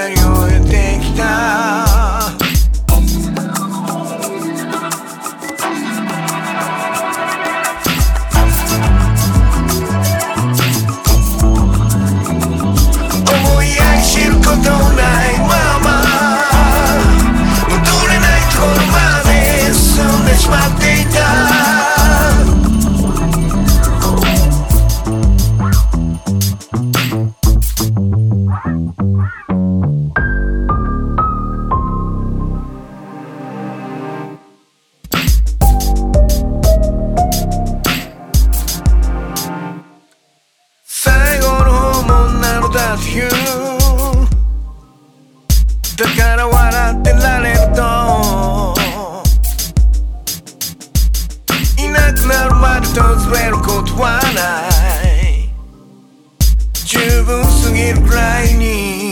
り終えてきた思いやり知ることないまま戻れないところまで進んでしまっていただから笑ってられるといなくなるまで訪れることはない十分すぎるくらいに